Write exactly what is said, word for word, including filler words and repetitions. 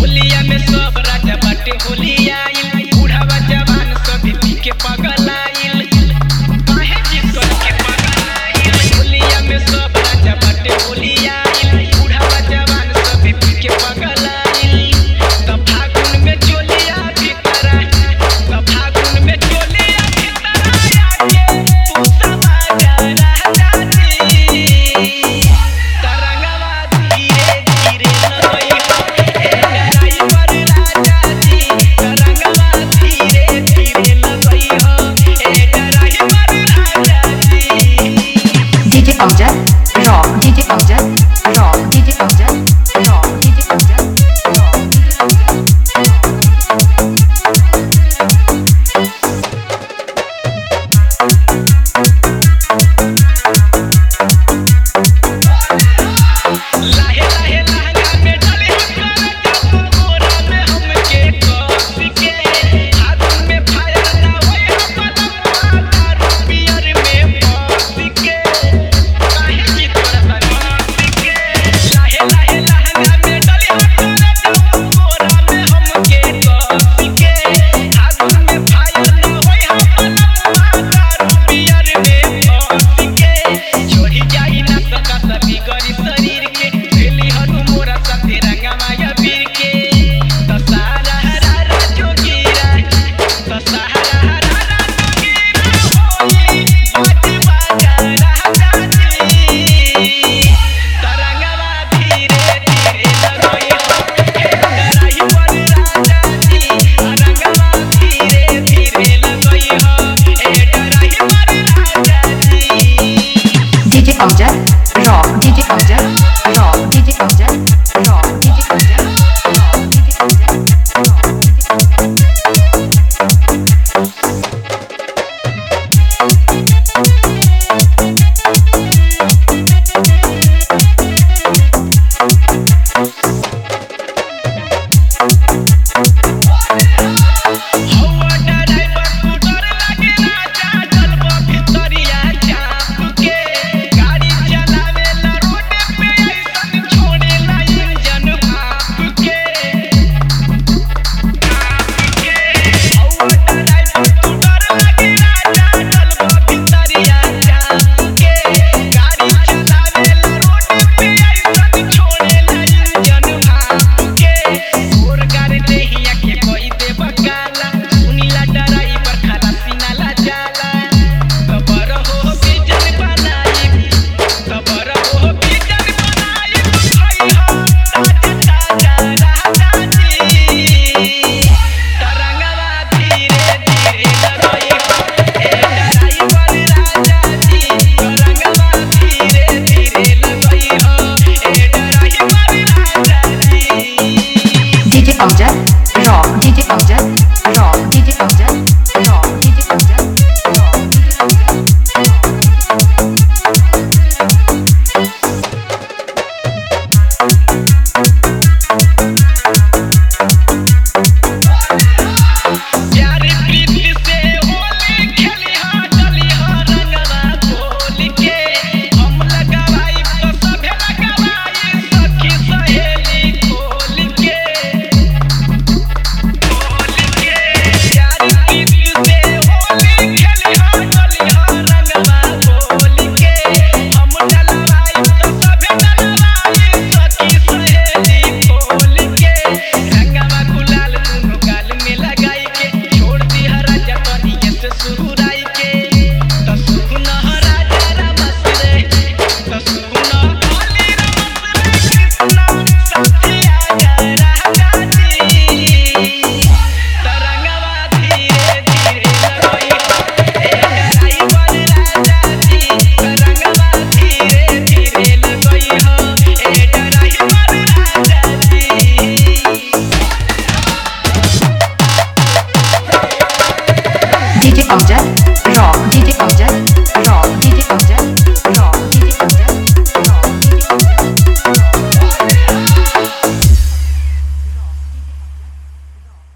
होलिया में सब राजा बाटे होलिया आइल, बूढ़ावा जवान सब पी के पगल आइल, काहे जिद करके पगल आइल। होलिया में सब राजा बाटे होलिया आइल, बूढ़ावा जवान सब पी के पगल आइल। तब फागुन में चोलिया भीतर आए, तब फागुन में चोलिया भीतर आके तू समा जा राजा जी। तरंगवा धीरे धीरे लगई हो ए ड्राइवर राजा जी, तरंगवा धीरे धीरे लगई हो ए ड्राइवर राजा जी। DJ Amjad Raw, DJ Amjad Raw, DJ Amjad Raw, DJ Amjad Raw. लाहे लाहे लहंगा में डाले हम कर कोरा में हमके कस के, फागुन में फायर ना होए हम दारू पियर में फंस के, काहे की तोरा बरस के। लाहे लाहे लहंगा में डाले हम कर कोरा में हमके कस के, फागुन में फायर ना होए हम दारू पियर में फंस के। छोड़ी जाई ना सका सभी गरी शरीर के, भेली हनु मोरा साथे रंगमाया वीर के। त सारा हरा जोगीरा, त सारा हरा जोगीरा होई बाजी बाजा राजा जी। तरंगवा धीरे धीरे लगई हो ए ड्राइवर राजा जी, तरंगवा धीरे धीरे लगई हो ए ड्राइवर राजा जी। DJ Amjad Raw, DJ Amjad Raw, DJ Amjad Raw, DJ Amjad Raw, DJ Amjad हवा ड्राइवर तू डर लागे राजा, चलबो भितरिया चाप के। गाड़ी चलावेला रोड पे ऐसन छोड़ेला इंजन भाप के, भाप के। हवा ड्राइवर तू डर लागे राजा, चलबो भितरिया चाप के। गाड़ी चलावेला रोड पे ऐसन छोड़ेला इंजन भाप के। और गाड़ी देहिया के कोई दे बकाला, सुनीला ड्राइवर खलासी नाला जाला। खबर हो बिजन बनाई, खबर हो बिजन बनाई, भाई हो ताजा ताजा राजा जी। तरंगवा धीरे धीरे लगई हो ए ड्राइवर राजा जी, तरंगवा धीरे धीरे लगई हो ए ड्राइवर राजा जी। DJ Amjad Raw, DJ Amjad Raw, DJ Amjad Raw, DJ Amjad Raw, DJ प्यारी प्रीति से होली खेली हा डली हा रंगवा बोल के। हम लगावाई तो सभे लगावाई, सखी सहेली खोल के, खोल के। प्यारी प्रीति से होली खेली हा डली हा रंगवा बोल के। हम डलवाई तो सभे डलवाई, सखी सहेली खोल के। रंगवा गुलाल दुनो गाल में लगाई के, छोड़ दी राजा तनिए से सुहुराई के। त सुहुना राजा रमस रे, त सुहुना होली रमस रे, कृष्णा साथी आजा राजा जी। तरंगवा धीरे धीरे लगई हो ए ड्राइवर राजा जी, तरंगवा धीरे धीरे लगई हो ए ड्राइवर राजा जी। डीजे अमजद